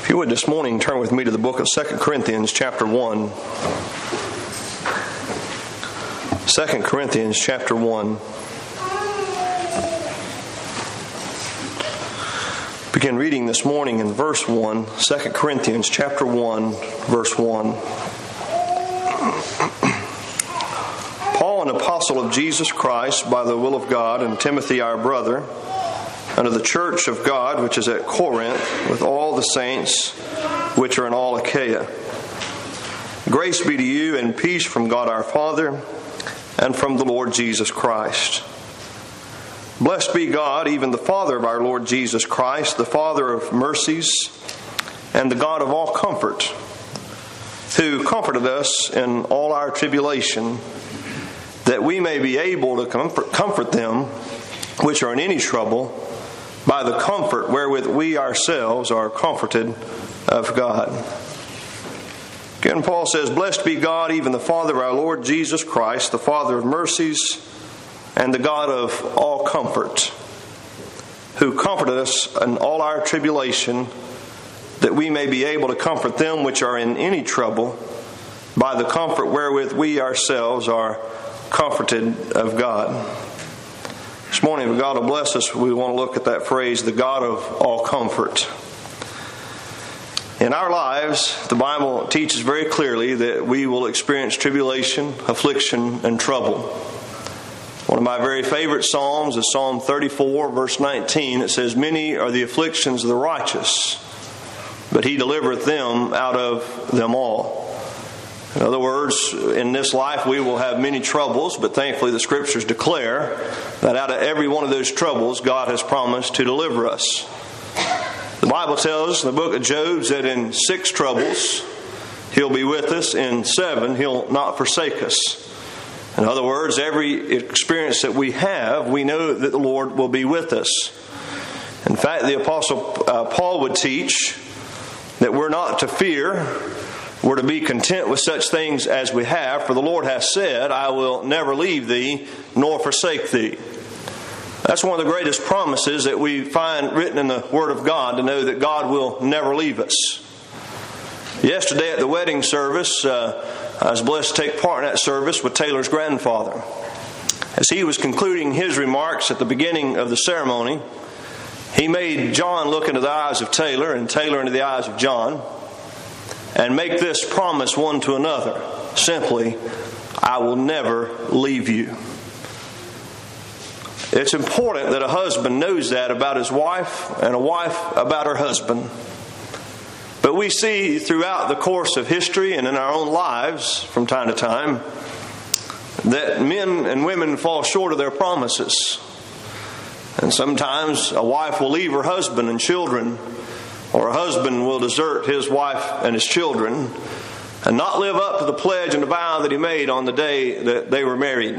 If you would this morning, turn with me to the book of 2 Corinthians chapter 1. 2 Corinthians chapter 1. Begin reading this morning in verse 1. 2 Corinthians chapter 1, verse 1. Paul, an apostle of Jesus Christ by the will of God, and Timothy our brother, unto the church of God which is at Corinth, with all the saints which are in all Achaia. Grace be to you and peace from God our Father and from the Lord Jesus Christ. Blessed be God, even the Father of our Lord Jesus Christ, the Father of mercies and the God of all comfort, who comforted us in all our tribulation, that we may be able to comfort them which are in any trouble, by the comfort wherewith we ourselves are comforted of God. Again, Paul says, Blessed be God, even the Father of our Lord Jesus Christ, the Father of mercies and the God of all comfort, who comforted us in all our tribulation, that we may be able to comfort them which are in any trouble, by the comfort wherewith we ourselves are comforted of God. This morning, if God will bless us, we want to look at that phrase, the God of all comfort. In our lives, the Bible teaches very clearly that we will experience tribulation, affliction, and trouble. One of my very favorite Psalms is Psalm 34, verse 19. It says, Many are the afflictions of the righteous, but He delivereth them out of them all. In other words, in this life we will have many troubles, but thankfully the Scriptures declare that out of every one of those troubles, God has promised to deliver us. The Bible tells us in the book of Job that in 6 troubles He'll be with us, in 7 He'll not forsake us. In other words, every experience that we have, we know that the Lord will be with us. In fact, the Apostle Paul would teach that we're not to fear. We're to be content with such things as we have, for the Lord hath said, I will never leave thee nor forsake thee. That's one of the greatest promises that we find written in the Word of God, to know that God will never leave us. Yesterday at the wedding service, I was blessed to take part in that service with Taylor's grandfather. As he was concluding his remarks at the beginning of the ceremony, he made John look into the eyes of Taylor and Taylor into the eyes of John, and make this promise one to another, simply, I will never leave you. It's important that a husband knows that about his wife, and a wife about her husband. But we see throughout the course of history and in our own lives, from time to time, that men and women fall short of their promises. And sometimes a wife will leave her husband and children, or a husband will desert his wife and his children and not live up to the pledge and the vow that he made on the day that they were married.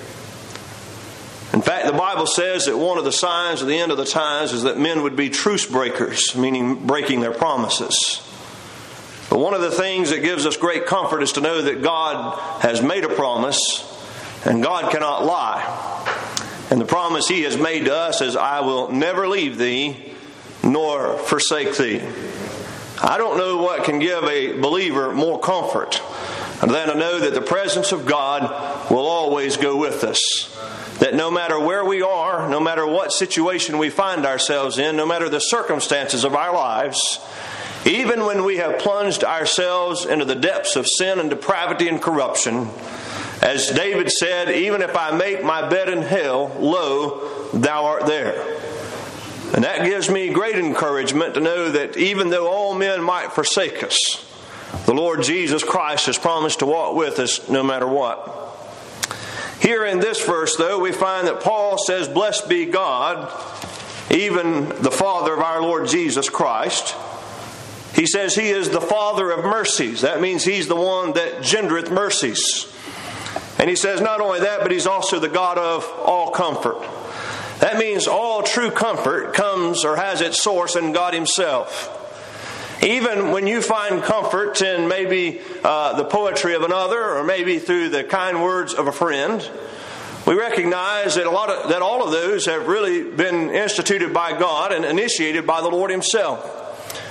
In fact, the Bible says that one of the signs of the end of the times is that men would be truce breakers, meaning breaking their promises. But one of the things that gives us great comfort is to know that God has made a promise, and God cannot lie. And the promise He has made to us is, I will never leave thee nor forsake thee. I don't know what can give a believer more comfort than to know that the presence of God will always go with us. That no matter where we are, no matter what situation we find ourselves in, no matter the circumstances of our lives, even when we have plunged ourselves into the depths of sin and depravity and corruption, as David said, even if I make my bed in hell, lo, thou art there. And that gives me great encouragement to know that even though all men might forsake us, the Lord Jesus Christ has promised to walk with us no matter what. Here in this verse, though, we find that Paul says, Blessed be God, even the Father of our Lord Jesus Christ. He says He is the Father of mercies. That means He's the one that gendereth mercies. And he says not only that, but He's also the God of all comfort. That means all true comfort comes or has its source in God Himself. Even when you find comfort in maybe the poetry of another, or maybe through the kind words of a friend, we recognize that all of those have really been instituted by God and initiated by the Lord Himself.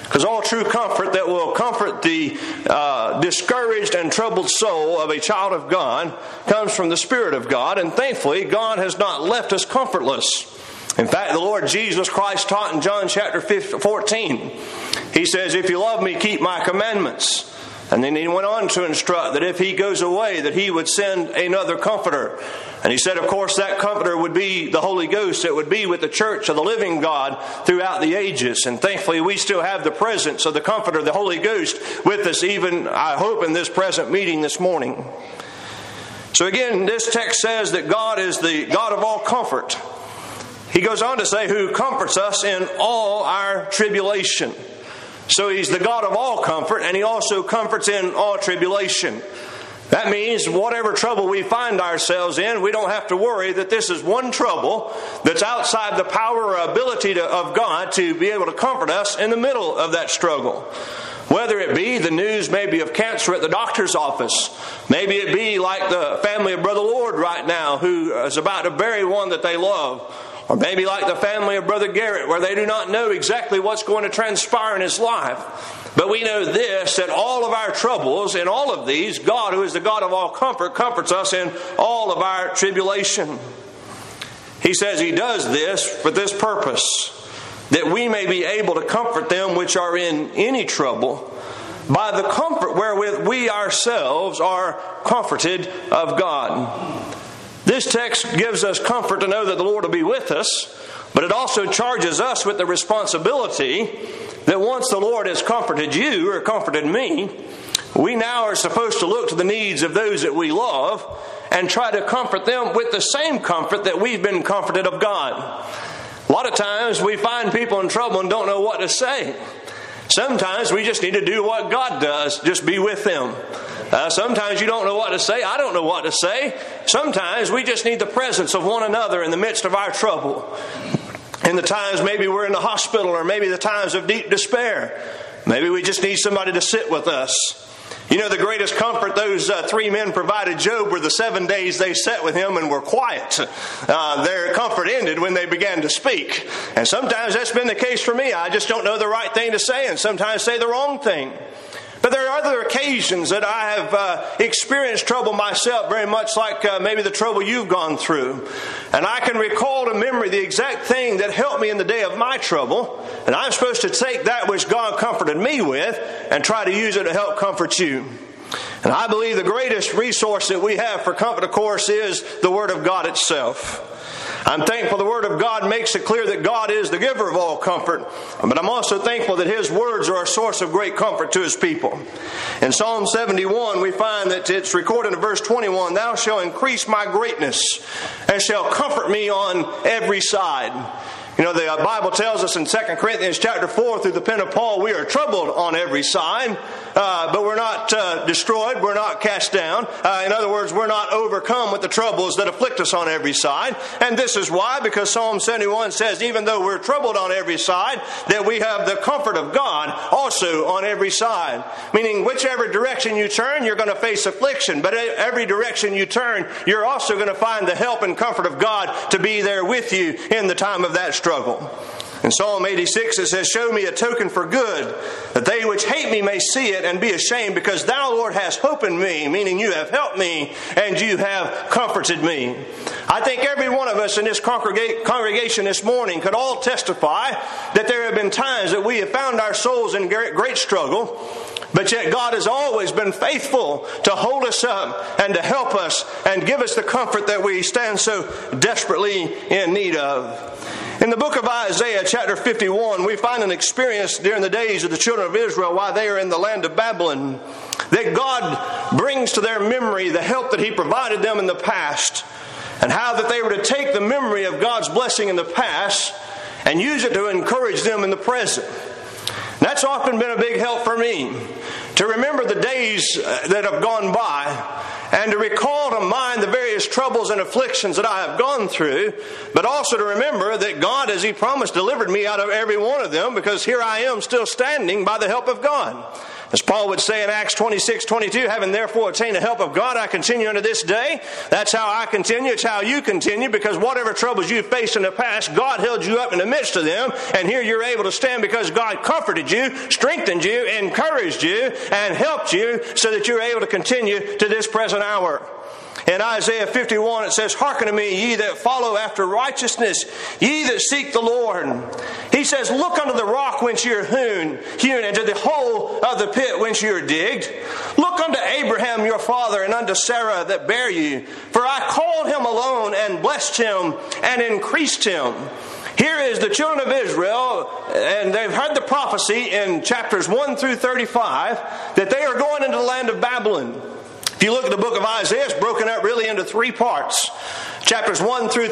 Because all true comfort that will comfort the discouraged and troubled soul of a child of God comes from the Spirit of God. And thankfully, God has not left us comfortless. In fact, the Lord Jesus Christ taught in John chapter 14, He says, "If you love me, keep my commandments." And then He went on to instruct that if He goes away, that He would send another comforter. And He said, of course, that comforter would be the Holy Ghost. It would be with the church of the living God throughout the ages. And thankfully, we still have the presence of the comforter, the Holy Ghost, with us even, I hope, in this present meeting this morning. So again, this text says that God is the God of all comfort. He goes on to say, who comforts us in all our tribulation. So He's the God of all comfort, and He also comforts in all tribulation. That means whatever trouble we find ourselves in, we don't have to worry that this is one trouble that's outside the power or ability of God to be able to comfort us in the middle of that struggle. Whether it be the news maybe of cancer at the doctor's office, maybe it be like the family of Brother Lord right now who is about to bury one that they love, or maybe like the family of Brother Garrett where they do not know exactly what's going to transpire in his life. But we know this, that all of our troubles, in all of these, God, who is the God of all comfort, comforts us in all of our tribulation. He says He does this for this purpose, that we may be able to comfort them which are in any trouble by the comfort wherewith we ourselves are comforted of God. This text gives us comfort to know that the Lord will be with us, but it also charges us with the responsibility that once the Lord has comforted you or comforted me, we now are supposed to look to the needs of those that we love and try to comfort them with the same comfort that we've been comforted of God. A lot of times we find people in trouble and don't know what to say. Sometimes we just need to do what God does, just be with them. Sometimes you don't know what to say. I don't know what to say. Sometimes we just need the presence of one another in the midst of our trouble. In the times maybe we're in the hospital, or maybe the times of deep despair, maybe we just need somebody to sit with us. You know, the greatest comfort those 3 men provided Job were the 7 days they sat with him and were quiet. Their comfort ended when they began to speak. And sometimes that's been the case for me. I just don't know the right thing to say and sometimes say the wrong thing. But there are other occasions that I have experienced trouble myself, very much like maybe the trouble you've gone through. And I can recall to memory the exact thing that helped me in the day of my trouble. And I'm supposed to take that which God comforted me with and try to use it to help comfort you. And I believe the greatest resource that we have for comfort, of course, is the Word of God itself. I'm thankful the Word of God makes it clear that God is the giver of all comfort. But I'm also thankful that His words are a source of great comfort to His people. In Psalm 71, we find that it's recorded in verse 21, "Thou shalt increase my greatness, and shalt comfort me on every side." You know, the Bible tells us in 2 Corinthians chapter 4 through the pen of Paul, we are troubled on every side, but we're not destroyed, we're not cast down. In other words, we're not overcome with the troubles that afflict us on every side. And this is why, because Psalm 71 says, even though we're troubled on every side, that we have the comfort of God also on every side. Meaning, whichever direction you turn, you're going to face affliction. But every direction you turn, you're also going to find the help and comfort of God to be there with you in the time of that struggle. In Psalm 86 it says, "Show me a token for good, that they which hate me may see it and be ashamed, because thou, Lord, hast hope in me," meaning you have helped me and you have comforted me. I think every one of us in this congregation this morning could all testify that there have been times that we have found our souls in great struggle, but yet God has always been faithful to hold us up and to help us and give us the comfort that we stand so desperately in need of. In the book of Isaiah, chapter 51, we find an experience during the days of the children of Israel while they are in the land of Babylon, that God brings to their memory the help that He provided them in the past, and how that they were to take the memory of God's blessing in the past and use it to encourage them in the present. That's often been a big help for me, to remember the days that have gone by, and to recall to mind the various troubles and afflictions that I have gone through, but also to remember that God, as He promised, delivered me out of every one of them, because here I am still standing by the help of God. As Paul would say in Acts 26:22, having therefore attained the help of God, I continue unto this day. That's how I continue. It's how you continue, because whatever troubles you faced in the past, God held you up in the midst of them. And here you're able to stand because God comforted you, strengthened you, encouraged you, and helped you so that you're able to continue to this present hour. In Isaiah 51, it says, hearken to me, ye that follow after righteousness, ye that seek the Lord. He says, look unto the rock whence ye are hewn, and to the hole of the pit whence ye are digged. Look unto Abraham your father, and unto Sarah that bare you. For I called him alone, and blessed him, and increased him. Here is the children of Israel, and they've heard the prophecy in chapters 1 through 35, that they are going into the land of Babylon. If you look at the book of Isaiah, it's broken up really into three parts. Chapters 1 through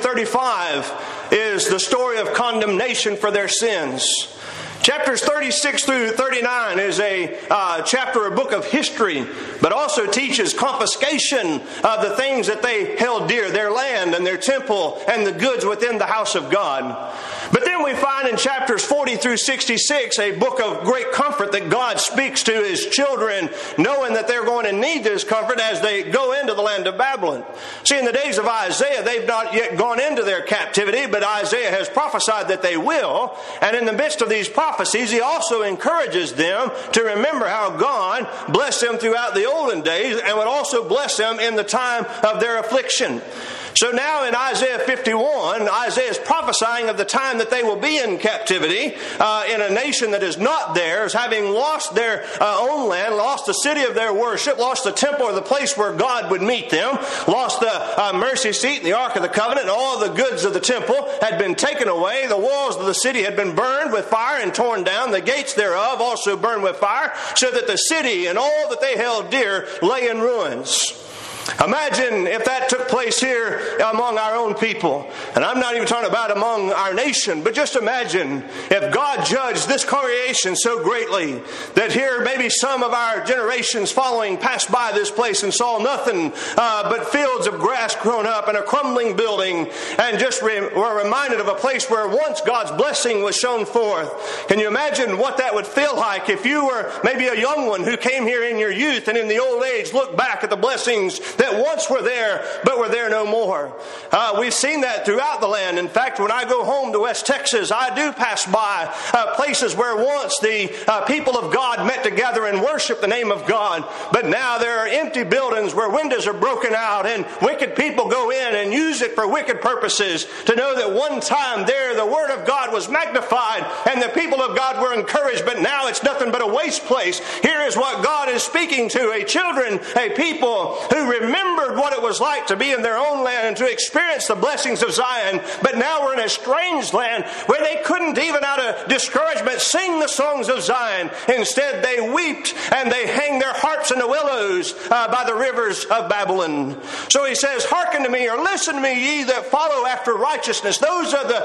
35 is the story of condemnation for their sins. Chapters 36 through 39 is a chapter, a book of history, but also teaches confiscation of the things that they held dear, their land and their temple and the goods within the house of God. But then we find in chapters 40 through 66 a book of great comfort that God speaks to His children, knowing that they're going to need this comfort as they go into the land of Babylon. See, in the days of Isaiah, they've not yet gone into their captivity, but Isaiah has prophesied that they will. And in the midst of these prophecies, he also encourages them to remember how God blessed them throughout the olden days and would also bless them in the time of their affliction. So now in Isaiah 51, Isaiah is prophesying of the time that they will be in captivity in a nation that is not theirs, having lost their own land, lost the city of their worship, lost the temple or the place where God would meet them, lost the mercy seat and the Ark of the Covenant, and all the goods of the temple had been taken away. The walls of the city had been burned with fire and torn down, the gates thereof also burned with fire, so that the city and all that they held dear lay in ruins. Imagine if that took place here among our own people. And I'm not even talking about among our nation, but just imagine if God judged this congregation so greatly that here maybe some of our generations following passed by this place and saw nothing but fields of grass grown up and a crumbling building, and just were reminded of a place where once God's blessing was shown forth. Can you imagine what that would feel like if you were maybe a young one who came here in your youth and in the old age looked back at the blessings that once were there, but were there no more? We've seen that throughout the land. In fact, when I go home to West Texas, I do pass by places where once the people of God met together and worshiped the name of God. But now there are empty buildings where windows are broken out and wicked people go in and use it for wicked purposes. To know that one time there the Word of God was magnified and the people of God were encouraged, but now it's nothing but a waste place. Here is what God is speaking to a children, a people who remembered what it was like to be in their own land and to experience the blessings of Zion. But now we're in a strange land where they couldn't even out of discouragement sing the songs of Zion. Instead, they wept and they hang their harps in the willows by the rivers of Babylon. So he says, hearken to me, or listen to me, ye that follow after righteousness. Those are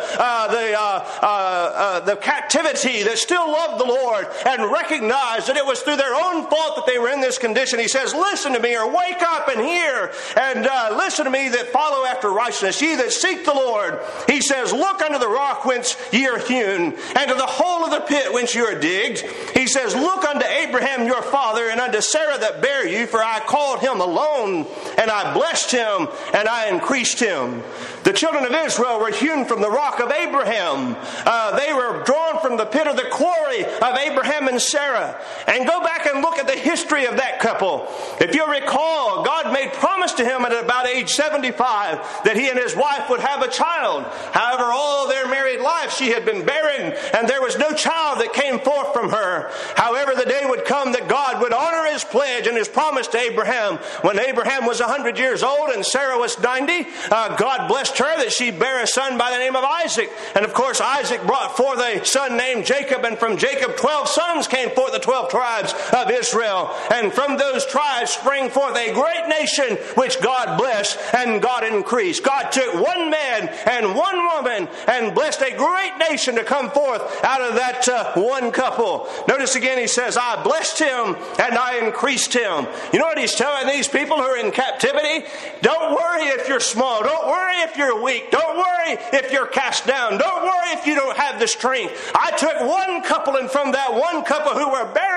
the captivity that still love the Lord and recognize that it was through their own fault that they were in this condition. He says, listen to me, or wake up and hear, and listen to me that follow after righteousness, ye that seek the Lord. He says, look unto the rock whence ye are hewn, and to the hole of the pit whence ye are digged. He says, look unto Abraham your father, and unto Sarah that bare you, for I called him alone, and I blessed him, and I increased him. The children of Israel were hewn from the rock of Abraham. They were drawn from the pit of the quarry of Abraham and Sarah. And go back and look at the history of that couple. If you recall, God made promise to him at about age 75 that he and his wife would have a child. However, all their married life she had been barren, and there was no child that came forth from her. However, the day would come that God would honor his pledge and his promise to Abraham. When Abraham was 100 years old and Sarah was 90, God blessed her that she bare a son by the name of Isaac. And of course, Isaac brought forth a son named Jacob, and from Jacob 12 sons came forth, the 12 tribes of Israel. And from those tribes sprang forth a great nation which God blessed and God increased. God took one man and one woman and blessed a great nation to come forth out of that one couple. Notice again, he says, I blessed him and I increased him. You know what he's telling these people who are in captivity? Don't worry if you're small. Don't worry if you're weak. Don't worry if you're cast down. Don't worry if you don't have the strength. I took one couple, and from that one couple who were barren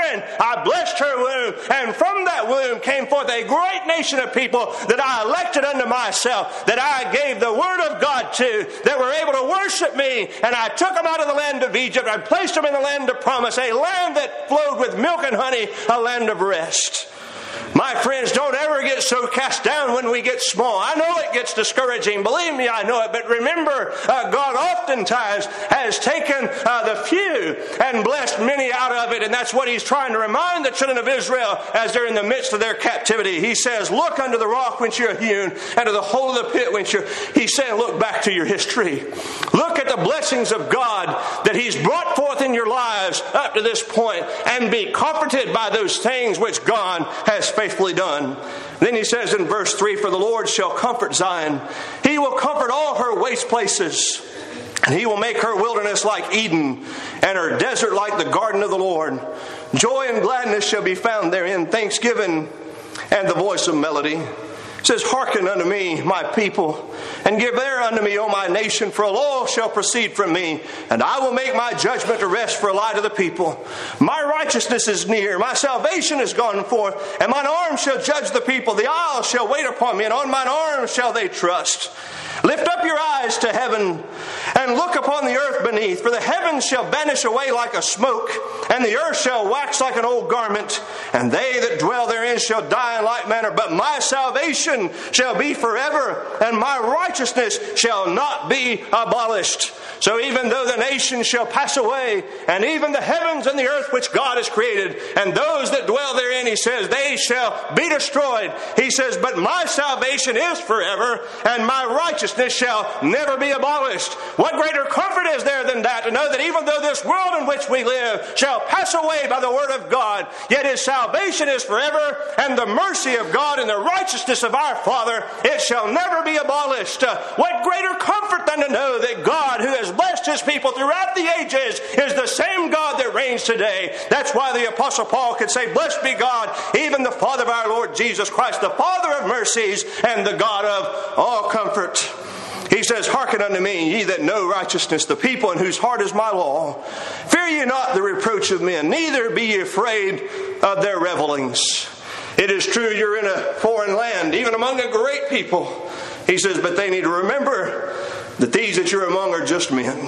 barren, I blessed her womb, and from that womb came forth a great nation of people that I elected unto myself, that I gave the word of God to, that were able to worship me. And I took them out of the land of Egypt and placed them in the land of promise, a land that flowed with milk and honey, a land of rest. My friends, don't ever get so cast down when we get small. I know it gets discouraging. Believe me, I know it. But remember, God oftentimes has taken the few and blessed many out of it. And that's what He's trying to remind the children of Israel as they're in the midst of their captivity. He says, look unto the rock whence you are hewn, and to the hole of the pit whence you're... He's saying, look back to your history. Look at the blessings of God that He's brought forth in your lives up to this point, and be comforted by those things which God has faithfully done. Then he says in verse 3, for the Lord shall comfort Zion. He will comfort all her waste places. And He will make her wilderness like Eden, and her desert like the garden of the Lord. Joy and gladness shall be found therein, thanksgiving and the voice of melody. It says, hearken unto me, my people, and give ear unto me, O my nation, for a law shall proceed from me, and I will make my judgment to rest for a light of the people. My righteousness is near, my salvation is gone forth, and mine arm shall judge the people. The isles shall wait upon me, and on mine arm shall they trust. Lift up your eyes to heaven, and look upon the earth beneath, for the heavens shall vanish away like a smoke, and the earth shall wax like an old garment, and they that dwell therein shall die in like manner. But my salvation shall be forever, and my righteousness shall not be abolished. So even though the nations shall pass away, and even the heavens and the earth which God has created, and those that dwell therein, He says, they shall be destroyed. He says, but my salvation is forever, and my righteousness shall never be abolished. What greater comfort is there than that, to know that even though this world in which we live shall pass away by the word of God, yet His salvation is forever, and the mercy of God and the righteousness of our Father, it shall never be abolished. What greater comfort than to know that God, who has blessed His people throughout the ages, is the same God that reigns today. That's why the Apostle Paul could say, blessed be God, even the Father of our Lord Jesus Christ, the Father of mercies and the God of all comfort. He says, hearken unto me, ye that know righteousness, the people in whose heart is my law. Fear ye not the reproach of men, neither be ye afraid of their revelings. It is true you're in a foreign land, even among a great people. He says, but they need to remember that these that you're among are just men.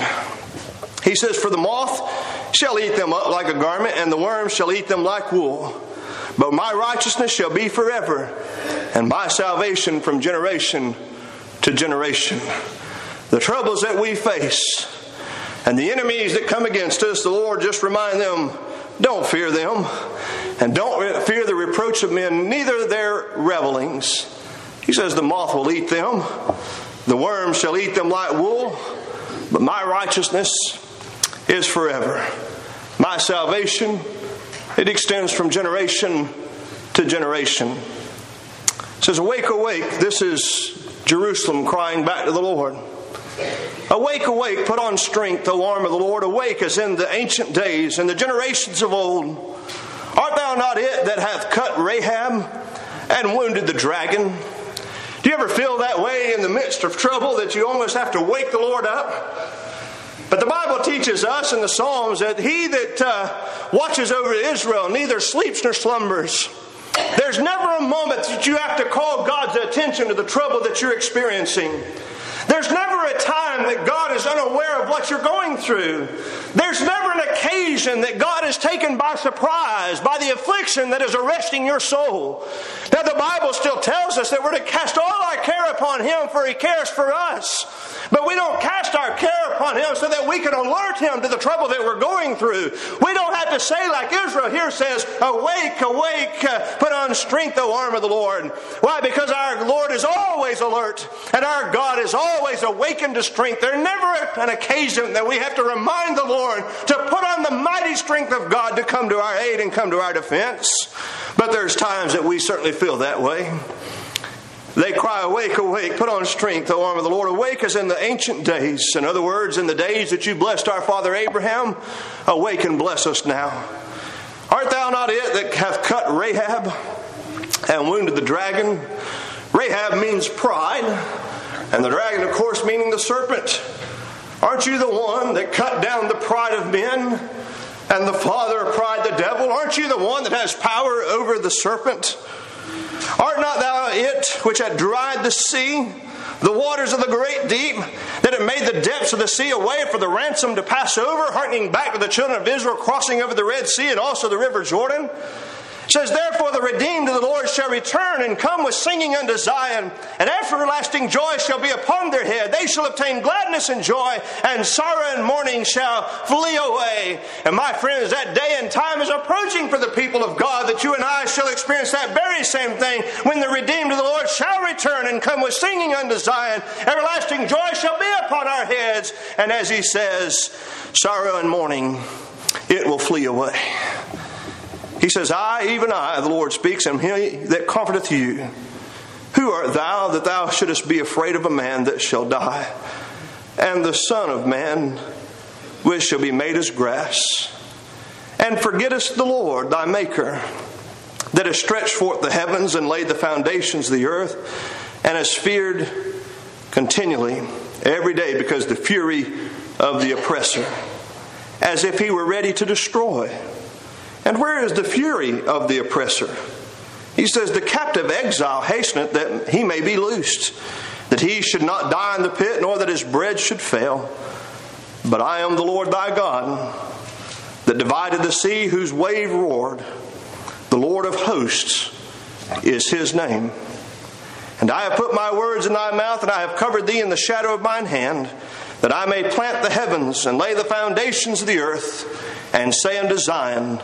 He says, for the moth shall eat them up like a garment, and the worm shall eat them like wool. But my righteousness shall be forever, and my salvation from generation to generation. The troubles that we face and the enemies that come against us, the Lord just remind them, don't fear them, and don't fear the reproach of men, neither their revelings. He says the moth will eat them, the worm shall eat them like wool, but my righteousness is forever. My salvation, it extends from generation to generation. It says, awake, awake. This is Jerusalem crying back to the Lord. Awake, awake, put on strength, O arm of the Lord. Awake as in the ancient days and the generations of old. Art thou not it that hath cut Rahab and wounded the dragon? Do you ever feel that way in the midst of trouble, that you almost have to wake the Lord up? But the Bible teaches us in the Psalms that He that watches over Israel neither sleeps nor slumbers. There's never a moment that you have to call God's attention to the trouble that you're experiencing. There's never a time that God is unaware of what you're going through. There's never an occasion that God is taken by surprise by the affliction that is arresting your soul. Now the Bible still tells us that we're to cast all our care upon Him, for He cares for us. But we don't cast our care upon Him so that we can alert Him to the trouble that we're going through. We don't have to say like Israel here says, awake, awake, put on strength, O arm of the Lord. Why? Because our Lord is always alert, and our God is always awakened to strength. There's never an occasion that we have to remind the Lord to put on the mighty strength of God to come to our aid and come to our defense. But there's times that we certainly feel that way. They cry, awake, awake, put on strength, O arm of the Lord. Awake as in the ancient days. In other words, in the days that you blessed our father Abraham, awake and bless us now. Art thou not it that hath cut Rahab and wounded the dragon? Rahab means pride, and the dragon, of course, meaning the serpent. Aren't you the one that cut down the pride of men? and the father of pride, the devil? Aren't you the one that has power over the serpent? Art not thou it which had dried the sea, the waters of the great deep, that it made the depths of the sea a way for the ransom to pass over, hearkening back to the children of Israel crossing over the Red Sea and also the river Jordan? It says, therefore the redeemed of the Lord shall return and come with singing unto Zion, and everlasting joy shall be upon their head. They shall obtain gladness and joy, and sorrow and mourning shall flee away. And my friends, that day and time is approaching for the people of God, that you and I shall experience that very same thing when the redeemed of the Lord shall return and come with singing unto Zion. Everlasting joy shall be upon our heads. And as he says, sorrow and mourning, it will flee away. He says, I, even I, the Lord speaks, am he that comforteth you. Who art thou that thou shouldest be afraid of a man that shall die? And the Son of Man, which shall be made as grass. And forgettest the Lord thy Maker, that has stretched forth the heavens and laid the foundations of the earth, and has feared continually every day because the fury of the oppressor, as if he were ready to destroy. And where is the fury of the oppressor? He says, the captive exile hasteneth that he may be loosed, that he should not die in the pit, nor that his bread should fail. But I am the Lord thy God, that divided the sea, whose wave roared. The Lord of hosts is his name. And I have put my words in thy mouth, and I have covered thee in the shadow of mine hand, that I may plant the heavens and lay the foundations of the earth, and say unto Zion,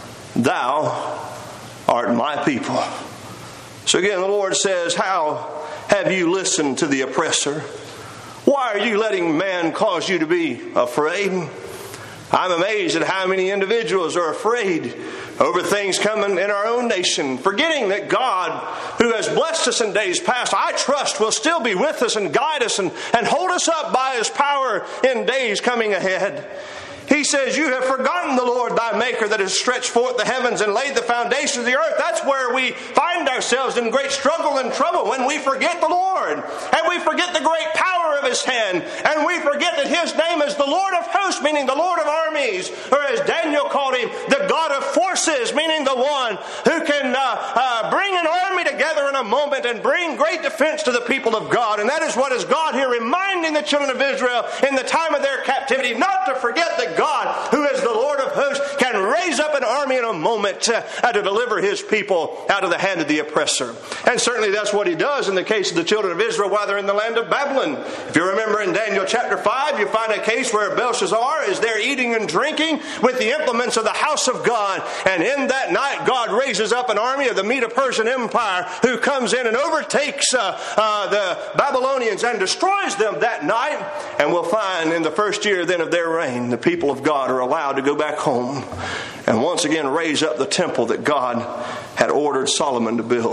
thou art my people. So again, the Lord says, how have you listened to the oppressor? Why are you letting man cause you to be afraid? I'm amazed at how many individuals are afraid over things coming in our own nation, forgetting that God, who has blessed us in days past, I trust will still be with us and guide us and hold us up by his power in days coming ahead. He says, you have forgotten the Lord thy Maker, that has stretched forth the heavens and laid the foundations of the earth. That's where we find ourselves in great struggle and trouble, when we forget the Lord, and we forget the great power of his hand, and we forget that his name is the Lord of hosts, meaning the Lord of armies, or as Daniel called him, the God of forces, meaning the one who can bring an army together in a moment and bring great defense to the people of God. And that is what is God here reminding the children of Israel in the time of their captivity, not to forget that God, who is the Lord of hosts, can raise up an army in a moment to deliver his people out of the hand of the oppressor. And certainly that's what he does in the case of the children of Israel while they're in the land of Babylon. If you remember in Daniel chapter 5, you find a case where Belshazzar is there eating and drinking with the implements of the house of God. And in that night, God raises up an army of the Medo-Persian Empire who comes in and overtakes the Babylonians and destroys them that night. And we'll find in the first year then of their reign, the people of God are allowed to go back home and once again raise up the temple that God had ordered Solomon to build.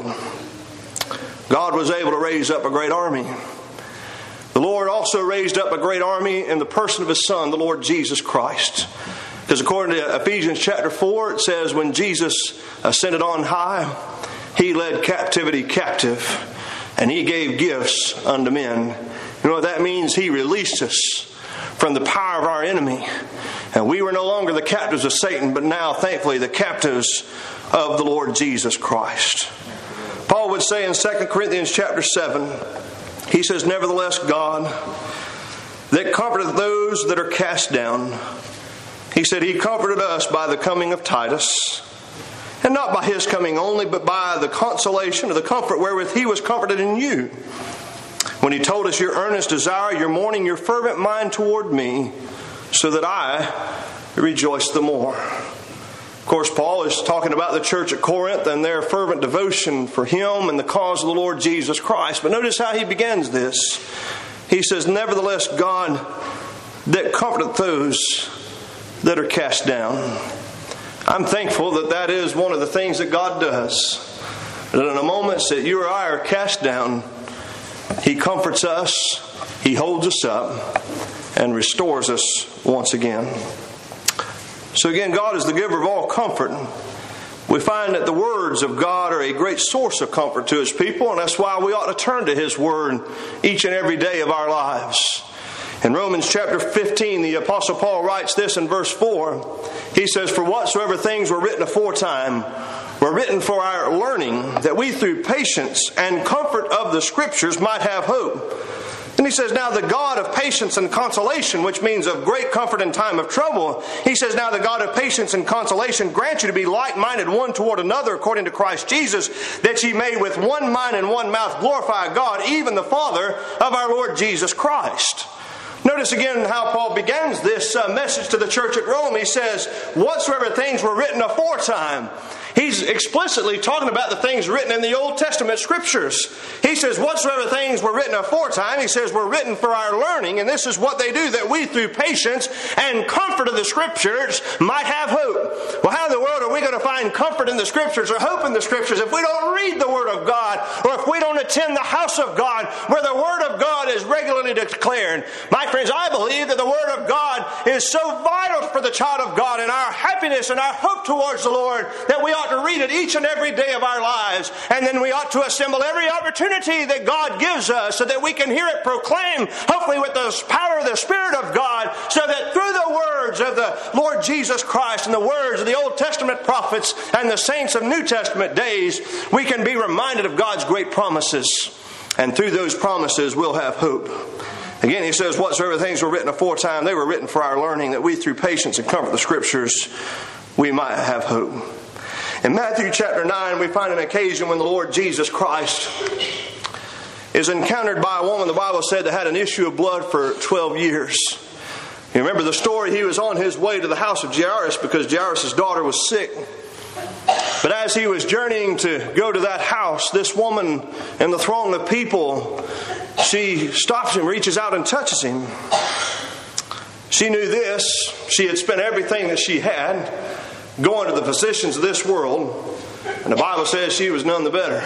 God was able to raise up a great army. The Lord also raised up a great army in the person of his Son, the Lord Jesus Christ. Because according to Ephesians chapter 4, it says, when Jesus ascended on high, he led captivity captive, and he gave gifts unto men. You know what that means? He released us from the power of our enemy. And we were no longer the captives of Satan, but now, thankfully, the captives of the Lord Jesus Christ. Paul would say in 2 Corinthians chapter 7, he says, nevertheless, God, that comforteth those that are cast down. He said, he comforted us by the coming of Titus, and not by his coming only, but by the consolation or the comfort wherewith he was comforted in you, when he told us your earnest desire, your mourning, your fervent mind toward me, so that I rejoice the more. Of course, Paul is talking about the church at Corinth and their fervent devotion for him and the cause of the Lord Jesus Christ. But notice how he begins this. He says, nevertheless, God, that comforteth those that are cast down. I'm thankful that that is one of the things that God does. That in the moments that you or I are cast down, he comforts us, he holds us up, and restores us once again. So again, God is the giver of all comfort. We find that the words of God are a great source of comfort to his people, and that's why we ought to turn to his word each and every day of our lives. In Romans chapter 15, the Apostle Paul writes this in verse 4. He says, "For whatsoever things were written aforetime were written for our learning, that we through patience and comfort of the Scriptures might have hope." And he says, "Now the God of patience and consolation," which means of great comfort in time of trouble. He says, "Now the God of patience and consolation grant you to be like-minded one toward another according to Christ Jesus, that ye may with one mind and one mouth glorify God, even the Father of our Lord Jesus Christ." Notice again how Paul begins this message to the church at Rome. He says, whatsoever things were written aforetime. He's explicitly talking about the things written in the Old Testament Scriptures. He says, whatsoever things were written aforetime, he says, were written for our learning, and this is what they do, that we through patience and comfort of the Scriptures might have hope. Well, how in the world are we going to find comfort in the Scriptures or hope in the Scriptures if we don't read the Word of God, or if we don't attend the house of God where the Word of God is regularly declared? My friends, I believe that the Word of God is so vital for the child of God and our happiness and our hope towards the Lord that we ought to read it each and every day of our lives. And then we ought to assemble every opportunity that God gives us so that we can hear it proclaimed, hopefully with the power of the Spirit of God, so that through the words of the Lord Jesus Christ and the words of the Old Testament prophets and the saints of New Testament days, we can be reminded of God's great promises. And through those promises, we'll have hope. Again, he says, whatsoever things were written aforetime, they were written for our learning, that we through patience and comfort of the Scriptures, we might have hope. In Matthew chapter 9, we find an occasion when the Lord Jesus Christ is encountered by a woman, the Bible said, that had an issue of blood for 12 years. You remember the story? He was on his way to the house of Jairus because Jairus' daughter was sick. But as he was journeying to go to that house, this woman in the throng of people, she stops him, reaches out and touches him. She knew this. She had spent everything that she had going to the physicians of this world, and the Bible says she was none the better.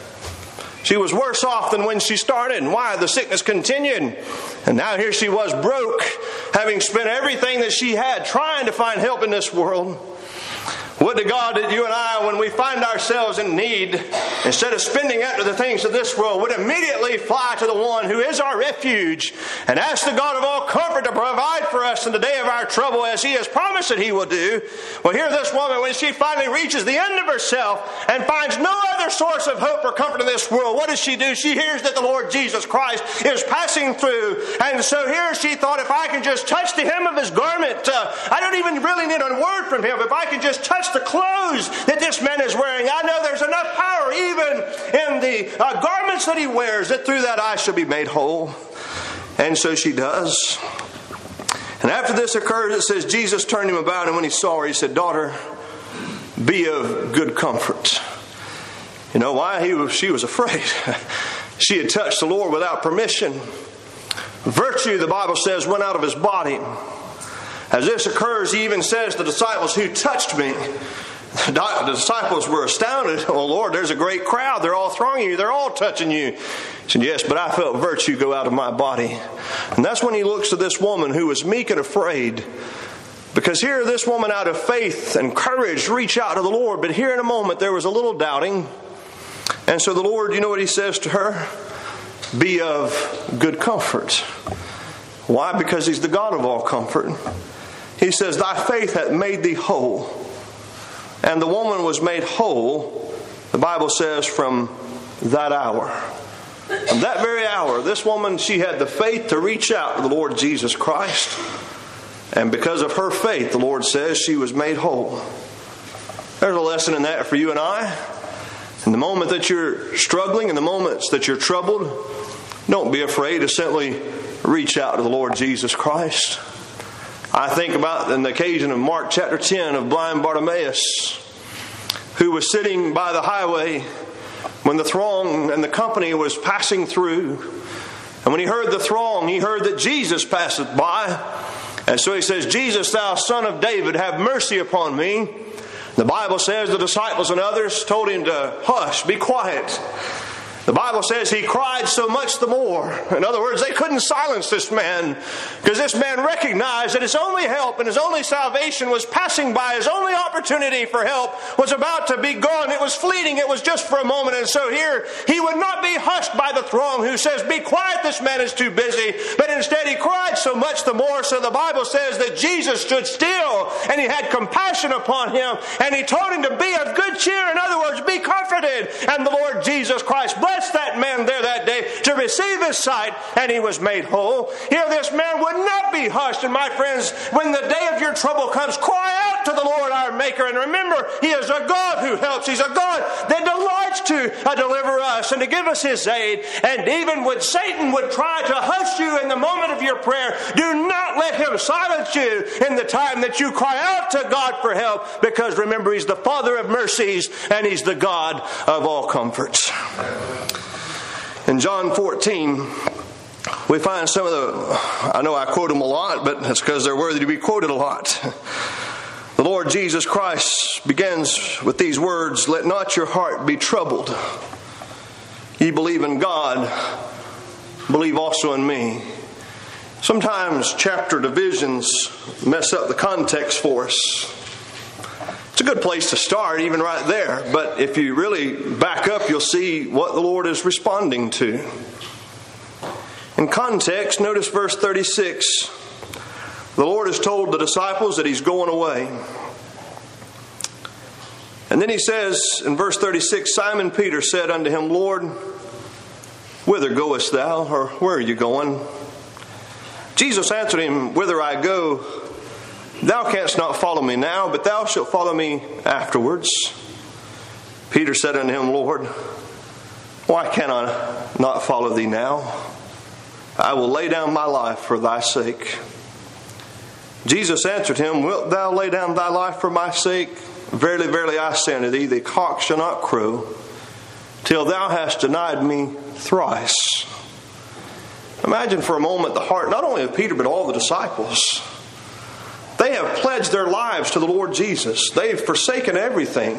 She was worse off than when she started. And why? The sickness continued. And now here she was broke, having spent everything that she had trying to find help in this world. Would to God that you and I, when we find ourselves in need, instead of spending after the things of this world, would immediately fly to the one who is our refuge and ask the God of all comfort to provide for us in the day of our trouble as He has promised that He will do. Well, here this woman, when she finally reaches the end of herself and finds no other source of hope or comfort in this world, what does she do? She hears that the Lord Jesus Christ is passing through. And so here she thought, if I can just touch the hem of His garment, I don't even really need a word from Him. If I can just touch the clothes that this man is wearing, I know there's enough power even in the garments that he wears, that through that I shall be made whole. And so she does. And after this occurs, it says Jesus turned him about, and when he saw her, he said, "Daughter, be of good comfort." You know why? She was afraid. She had touched the Lord without permission. Virtue, the Bible says, went out of his body. As this occurs, he even says to the disciples, "Who touched me?" The disciples were astounded. "Oh Lord, there's a great crowd. They're all thronging you. They're all touching you." He said, "Yes, but I felt virtue go out of my body." And that's when he looks to this woman who was meek and afraid. Because here this woman out of faith and courage reached out to the Lord. But here in a moment there was a little doubting. And so the Lord, you know what He says to her? Be of good comfort. Why? Because He's the God of all comfort. He says, "Thy faith hath made thee whole." And the woman was made whole, the Bible says, from that hour. From that very hour, this woman, she had the faith to reach out to the Lord Jesus Christ. And because of her faith, the Lord says, she was made whole. There's a lesson in that for you and I. In the moment that you're struggling, in the moments that you're troubled, don't be afraid to simply reach out to the Lord Jesus Christ. I think about an occasion of Mark chapter 10 of blind Bartimaeus, who was sitting by the highway when the throng and the company was passing through. And when he heard the throng, he heard that Jesus passeth by. And so he says, "Jesus, thou son of David, have mercy upon me." The Bible says the disciples and others told him to hush, be quiet. The Bible says he cried so much the more. In other words, they couldn't silence this man because this man recognized that his only help and his only salvation was passing by. His only opportunity for help was about to be gone. It was fleeting. It was just for a moment. And so here he would not be hushed by the throng who says, "Be quiet, this man is too busy." But instead he cried so much the more. So the Bible says that Jesus stood still and he had compassion upon him and he told him to be of good cheer. In other words, be comforted. And the Lord Jesus Christ blessed that man there that day to receive his sight, and he was made whole. Here this man would not be hushed. And my friends, when the day of your trouble comes, cry out to the Lord our Maker, and remember, He is a God who helps. He's a God that delights to deliver us and to give us His aid. And even when Satan would try to hush you in the moment of your prayer, do not let him silence you in the time that you cry out to God for help, because remember, He's the Father of mercies and He's the God of all comforts. In John 14, we find some of I know I quote them a lot, but that's because they're worthy to be quoted a lot. The Lord Jesus Christ begins with these words, "Let not your heart be troubled. Ye believe in God, believe also in me." Sometimes chapter divisions mess up the context for us. It's a good place to start, even right there. But if you really back up, you'll see what the Lord is responding to. In context, notice verse 36. The Lord has told the disciples that He's going away. And then He says in verse 36, Simon Peter said unto Him, "Lord, whither goest thou?" Or, "Where are you going?" Jesus answered him, "Whither I go, thou canst not follow me now, but thou shalt follow me afterwards." Peter said unto Him, "Lord, why can I not follow Thee now? I will lay down my life for Thy sake." Jesus answered him, "Wilt thou lay down thy life for my sake? Verily, verily, I say unto thee, the cock shall not crow till thou hast denied me thrice." Imagine for a moment the heart, not only of Peter, but all the disciples. They have pledged their lives to the Lord Jesus. They've forsaken everything.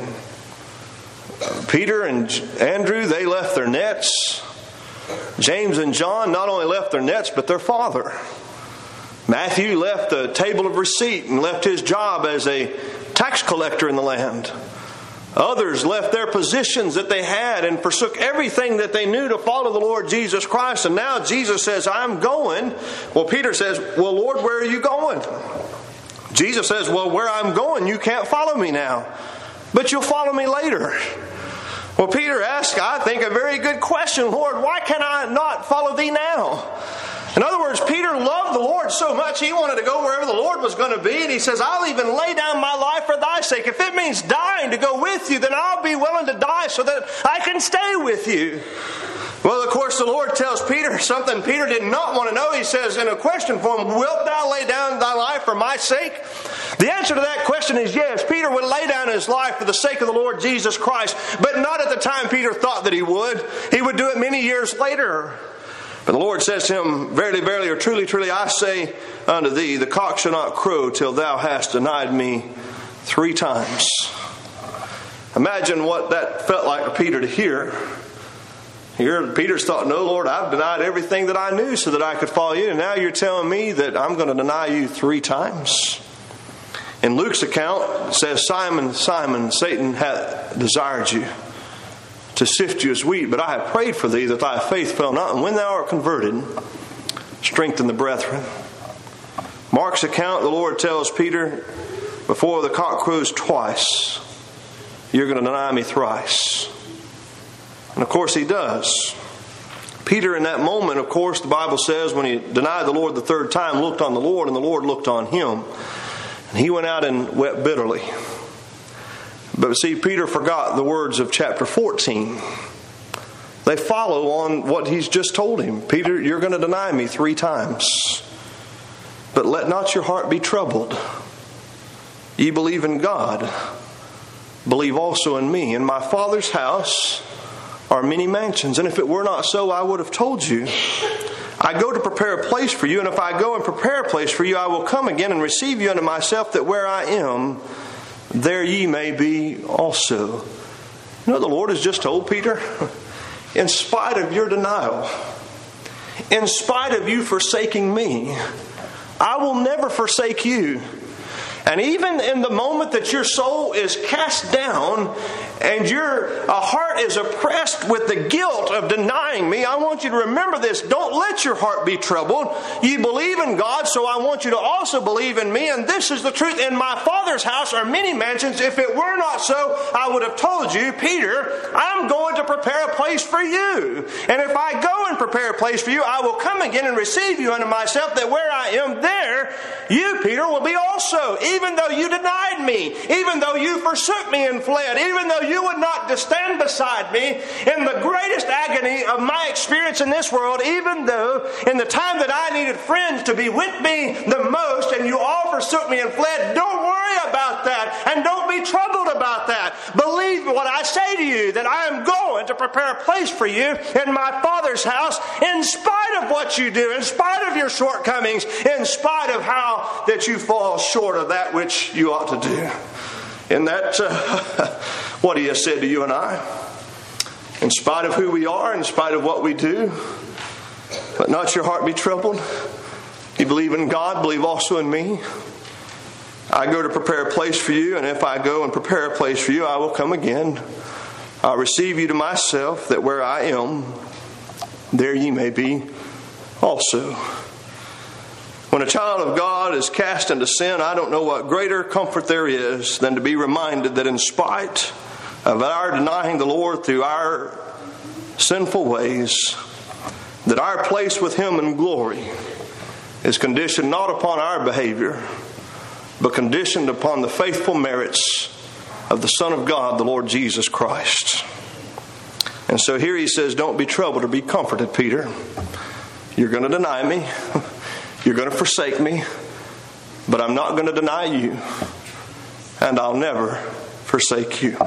Peter and Andrew, they left their nets. James and John not only left their nets, but their father. Matthew left the table of receipt and left his job as a tax collector in the land. Others left their positions that they had and forsook everything that they knew to follow the Lord Jesus Christ. And now Jesus says, "I'm going." Well, Peter says, "Well, Lord, where are you going?" Jesus says, "Well, where I'm going, you can't follow me now, but you'll follow me later." Well, Peter asked, I think, a very good question. "Lord, why can I not follow Thee now?" In other words, Peter loved the Lord so much he wanted to go wherever the Lord was going to be. And he says, "I'll even lay down my life for Thy sake. If it means dying to go with you, then I'll be willing to die so that I can stay with you." Well, of course, the Lord tells Peter something Peter did not want to know. He says in a question for him, "Wilt thou lay down thy life for my sake?" The answer to that question is yes. Peter would lay down his life for the sake of the Lord Jesus Christ, but not at the time Peter thought that he would. He would do it many years later. But the Lord says to him, "Verily, verily, or truly, truly, I say unto thee, the cock shall not crow till thou hast denied me 3 times." Imagine what that felt like for Peter to hear. Here, Peter's thought, "No, Lord, I've denied everything that I knew so that I could follow you. And now you're telling me that I'm going to deny you 3 times. In Luke's account, it says, "Simon, Simon, Satan hath desired you to sift you as wheat, but I have prayed for thee that thy faith fail not. And when thou art converted, strengthen the brethren." Mark's account, the Lord tells Peter, "Before the cock crows twice, you're going to deny me thrice." And of course he does. Peter in that moment, of course, the Bible says, when he denied the Lord the 3rd time, looked on the Lord, and the Lord looked on him. And he went out and wept bitterly. But see, Peter forgot the words of chapter 14. They follow on what he's just told him. "Peter, you're going to deny me 3 times. But let not your heart be troubled. Ye believe in God, believe also in me. In my Father's house are many mansions. And if it were not so, I would have told you. I go to prepare a place for you. And if I go and prepare a place for you, I will come again and receive you unto myself, that where I am, there ye may be also." You know what the Lord has just told Peter? in spite of your denial, in spite of you forsaking me, I will never forsake you. And even in the moment that your soul is cast down and your heart is oppressed with the guilt of denying me, I want you to remember this. Don't let your heart be troubled. You believe in God, so I want you to also believe in me. And this is the truth. In my Father's house are many mansions. If it were not so, I would have told you, Peter, I'm going to prepare a place for you. And if I go and prepare a place for you, I will come again and receive you unto myself, that where I am, there you, Peter, will be also. Even though you denied me, even though you forsook me and fled, even though you would not stand beside me in the greatest agony of my experience in this world, even though in the time that I needed friends to be with me the most and you all forsook me and fled, don't worry about that and don't be troubled about that. Believe what I say to you, that I am going to prepare a place for you in my Father's house, in spite of what you do, in spite of your shortcomings, in spite of how that you fall short of that which you ought to do. And that what He has said to you and I, in spite of who we are, in spite of what we do, let not your heart be troubled. You believe in God, believe also in me. I go to prepare a place for you, and if I go and prepare a place for you, I will come again. I'll receive you to myself, that where I am, there ye may be also. When a child of God is cast into sin, I don't know what greater comfort there is than to be reminded that in spite of our denying the Lord through our sinful ways, that our place with Him in glory is conditioned not upon our behavior, but conditioned upon the faithful merits of the Son of God, the Lord Jesus Christ. And so here He says, don't be troubled or be comforted, Peter. You're going to deny me. You're going to forsake me, but I'm not going to deny you, and I'll never forsake you.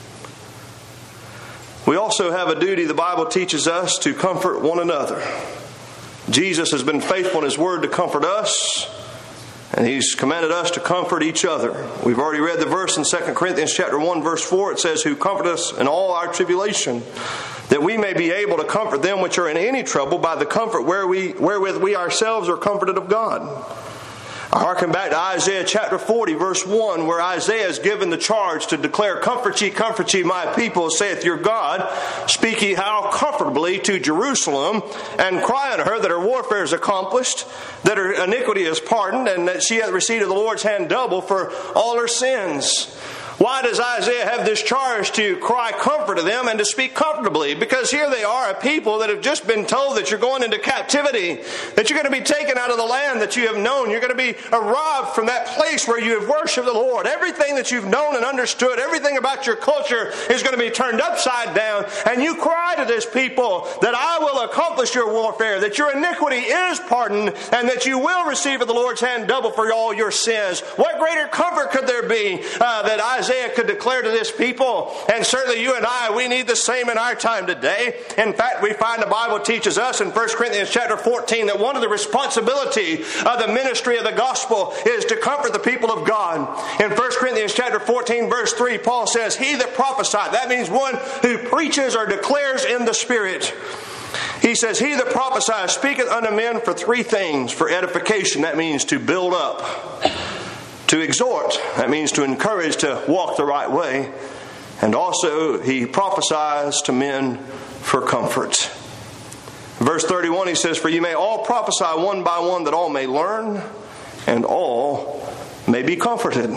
We also have a duty, the Bible teaches us, to comfort one another. Jesus has been faithful in His Word to comfort us, and He's commanded us to comfort each other. We've already read the verse in 2 Corinthians chapter 1, verse 4. It says, who comfort us in all our tribulation, that we may be able to comfort them which are in any trouble by the comfort wherewith we ourselves are comforted of God. I hearken back to Isaiah chapter 40, verse 1, where Isaiah is given the charge to declare, comfort ye, my people, saith your God. Speak ye how comfortably to Jerusalem, and cry unto her that her warfare is accomplished, that her iniquity is pardoned, and that she hath received of the Lord's hand double for all her sins. Why does Isaiah have this charge to cry comfort to them and to speak comfortably? Because here they are, a people that have just been told that you're going into captivity, that you're going to be taken out of the land that you have known. You're going to be robbed from that place where you have worshipped the Lord. Everything that you've known and understood, everything about your culture is going to be turned upside down. And you cry to this people that I will accomplish your warfare, that your iniquity is pardoned, and that you will receive of the Lord's hand double for all your sins. What greater comfort could there be that Isaiah could declare to this people? And certainly you and I, we need the same in our time today. In fact, we find the Bible teaches us in 1 Corinthians chapter 14 that one of the responsibility of the ministry of the gospel is to comfort the people of God. In 1 Corinthians chapter 14 verse 3, Paul says, he that prophesieth, that means one who preaches or declares in the Spirit. He says, he that prophesieth speaketh unto men for three things. For edification, that means to build up. To exhort, that means to encourage to walk the right way. And also, he prophesies to men for comfort. Verse 31, he says, for ye may all prophesy one by one, that all may learn, and all may be comforted.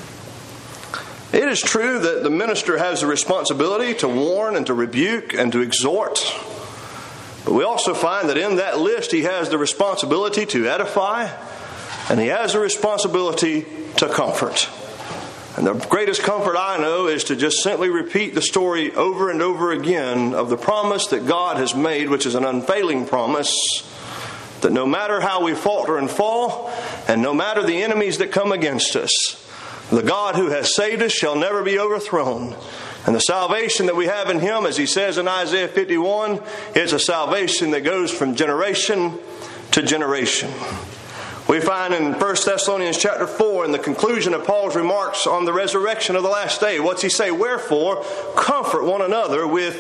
It is true that the minister has the responsibility to warn and to rebuke and to exhort. But we also find that in that list he has the responsibility to edify, and he has a responsibility to comfort. And the greatest comfort I know is to just simply repeat the story over and over again of the promise that God has made, which is an unfailing promise, that no matter how we falter and fall, and no matter the enemies that come against us, the God who has saved us shall never be overthrown. And the salvation that we have in Him, as He says in Isaiah 51, is a salvation that goes from generation to generation. We find in 1 Thessalonians chapter 4, in the conclusion of Paul's remarks on the resurrection of the last day, what's he say? Wherefore, comfort one another with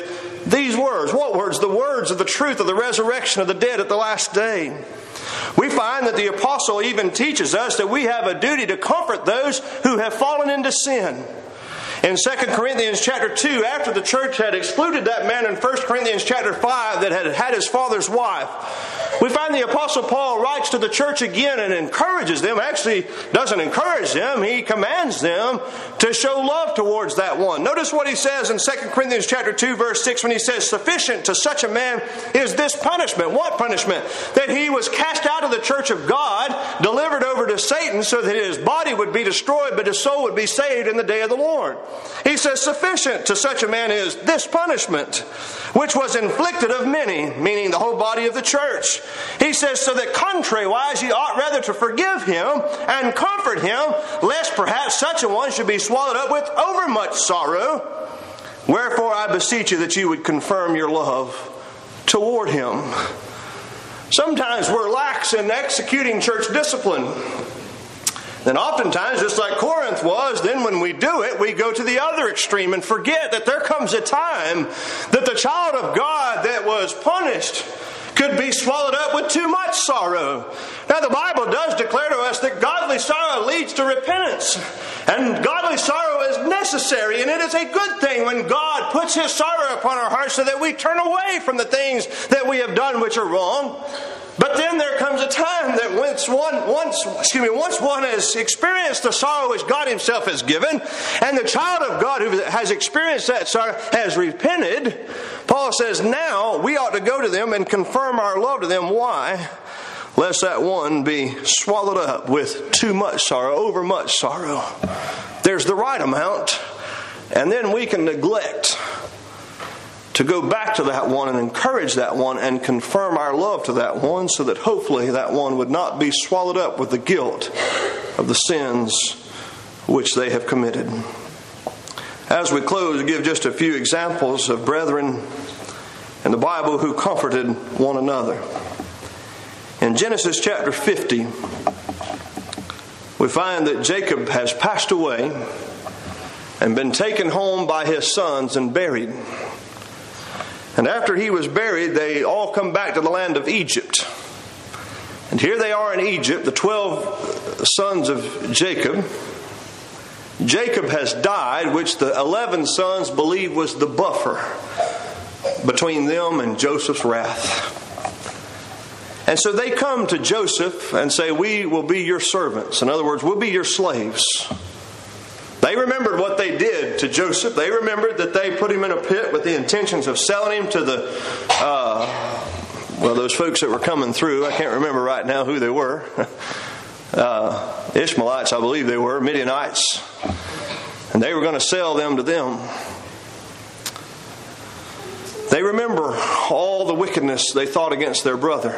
these words. What words? The words of the truth of the resurrection of the dead at the last day. We find that the apostle even teaches us that we have a duty to comfort those who have fallen into sin. In 2 Corinthians chapter 2, after the church had excluded that man in 1 Corinthians chapter 5 that had had his father's wife, we find the Apostle Paul writes to the church again and encourages them. Actually, doesn't encourage them. He commands them to show love towards that one. Notice what he says in 2 Corinthians chapter 2, verse 6, when he says, "Sufficient to such a man is this punishment." What punishment? That he was cast out of the church of God, delivered over to Satan so that his body would be destroyed, but his soul would be saved in the day of the Lord. He says, "Sufficient to such a man is this punishment, which was inflicted of many," meaning the whole body of the church. He says, "So that contrariwise ye ought rather to forgive him and comfort him, lest perhaps such a one should be swallowed up with overmuch sorrow. Wherefore I beseech you that you would confirm your love toward him." Sometimes we're lax in executing church discipline. And oftentimes, just like Corinth was, then when we do it, we go to the other extreme and forget that there comes a time that the child of God that was punished could be swallowed up with too much sorrow. Now, the Bible does declare to us that godly sorrow leads to repentance. And godly sorrow is necessary, and it is a good thing when God puts His sorrow upon our hearts so that we turn away from the things that we have done which are wrong. But then there comes a time that once one has experienced the sorrow which God Himself has given, and the child of God who has experienced that sorrow has repented, Paul says, now we ought to go to them and confirm our love to them. Why? Lest that one be swallowed up with too much sorrow, over much sorrow. There's the right amount, and then we can neglect to go back to that one and encourage that one and confirm our love to that one so that hopefully that one would not be swallowed up with the guilt of the sins which they have committed. As we close, I'll give just a few examples of brethren in the Bible who comforted one another. In Genesis chapter 50, we find that Jacob has passed away and been taken home by his sons and buried. And after he was buried, they all come back to the land of Egypt. And here they are in Egypt, the 12 sons of Jacob. Jacob has died, which the 11 sons believe was the buffer between them and Joseph's wrath. And so they come to Joseph and say, "We will be your servants." In other words, we'll be your slaves. They remembered what they did to Joseph. They remembered that they put him in a pit with the intentions of selling him to the, those folks that were coming through. I can't remember right now who they were. Ishmaelites, I believe they were, Midianites. And they were going to sell them to them. They remember all the wickedness they thought against their brother.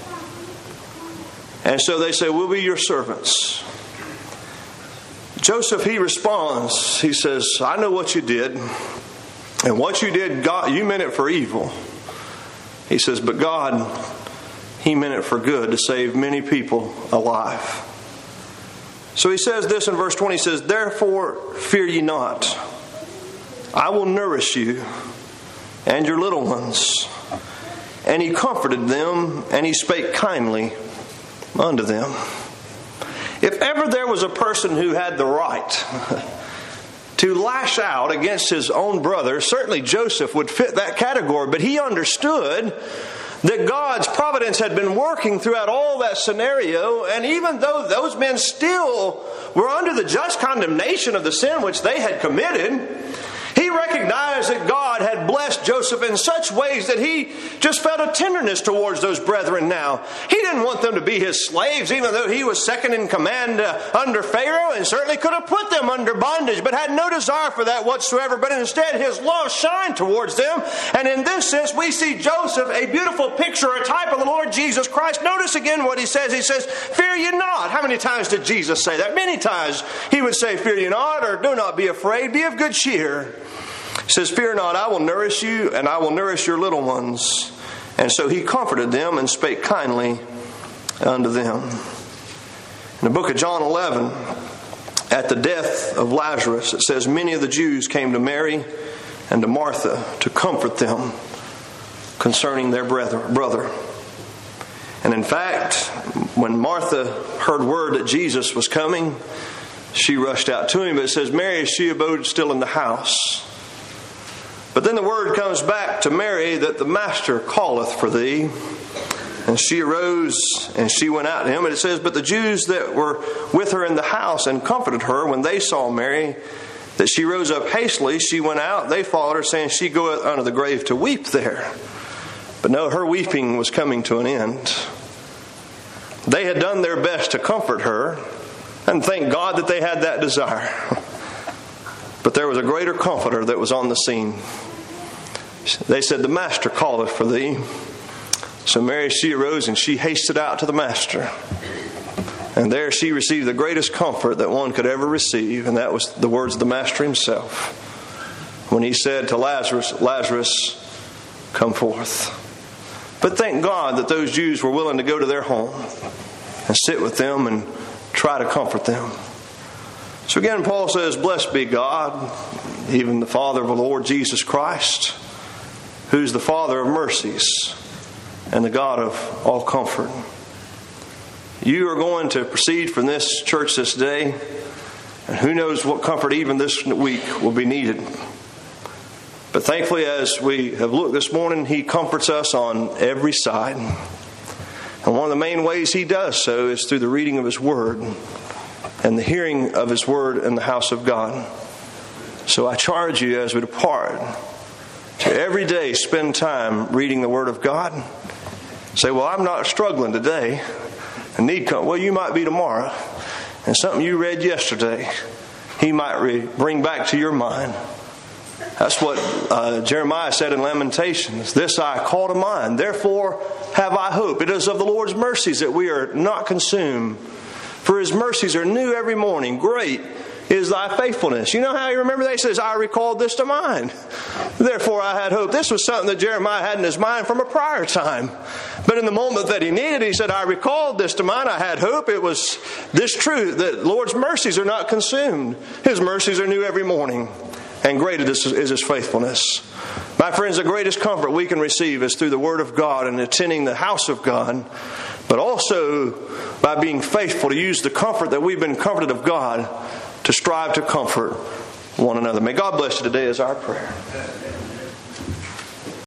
And so they say, "We'll be your servants." Joseph, he responds. He says, "I know what you did. And what you did, God, you meant it for evil." He says, "But God, He meant it for good to save many people alive." So he says this in verse 20. He says, "Therefore fear ye not. I will nourish you and your little ones." And he comforted them, and he spake kindly unto them. If ever there was a person who had the right to lash out against his own brother, certainly Joseph would fit that category. But he understood that God's providence had been working throughout all that scenario. And even though those men still were under the just condemnation of the sin which they had committed, he recognized that God had blessed Joseph in such ways that he just felt a tenderness towards those brethren now. He didn't want them to be his slaves, even though he was second in command under Pharaoh and certainly could have put them under bondage, but had no desire for that whatsoever. But instead, his love shined towards them. And in this sense, we see Joseph, a beautiful picture, a type of the Lord Jesus Christ. Notice again what he says. He says, "Fear ye not." How many times did Jesus say that? Many times he would say, "Fear ye not," or "Do not be afraid, be of good cheer." He says, "Fear not, I will nourish you, and I will nourish your little ones." And so he comforted them and spake kindly unto them. In the book of John 11, at the death of Lazarus, it says, "Many of the Jews came to Mary and to Martha to comfort them concerning their brother. And in fact, when Martha heard word that Jesus was coming, she rushed out to him. But it says, Mary, she abode still in the house. But then the word comes back to Mary that the Master calleth for thee. And she arose and she went out to him. And it says, but the Jews that were with her in the house and comforted her, when they saw Mary, that she rose up hastily, she went out. They followed her, saying, she goeth unto the grave to weep there. But no, her weeping was coming to an end. They had done their best to comfort her, and thank God that they had that desire. But there was a greater comforter that was on the scene. They said, the Master calleth for thee. So Mary, she arose and she hasted out to the Master. And there she received the greatest comfort that one could ever receive, and that was the words of the Master himself, when he said to Lazarus, Lazarus, come forth. But thank God that those Jews were willing to go to their home and sit with them and try to comfort them. So again, Paul says, blessed be God, even the Father of the Lord Jesus Christ, who's the Father of mercies and the God of all comfort. You are going to proceed from this church this day, and who knows what comfort even this week will be needed. But thankfully, as we have looked this morning, He comforts us on every side. And one of the main ways He does so is through the reading of His Word and the hearing of His Word in the house of God. So I charge you as we depart to every day spend time reading the Word of God. Say, well, I'm not struggling today. I need comfort. Well, you might be tomorrow. And something you read yesterday, He might bring back to your mind. That's what Jeremiah said in Lamentations. This I call to mind, therefore have I hope. It is of the Lord's mercies that we are not consumed. For His mercies are new every morning. Great is thy faithfulness. You know how you remember that? He says, I recalled this to mind. Therefore I had hope. This was something that Jeremiah had in his mind from a prior time. But in the moment that he needed, he said, I recalled this to mind. I had hope. It was this truth that Lord's mercies are not consumed. His mercies are new every morning. And great is His faithfulness. My friends, the greatest comfort we can receive is through the Word of God and attending the house of God, but also by being faithful to use the comfort that we've been comforted of God to strive to comfort one another. May God bless you today is our prayer.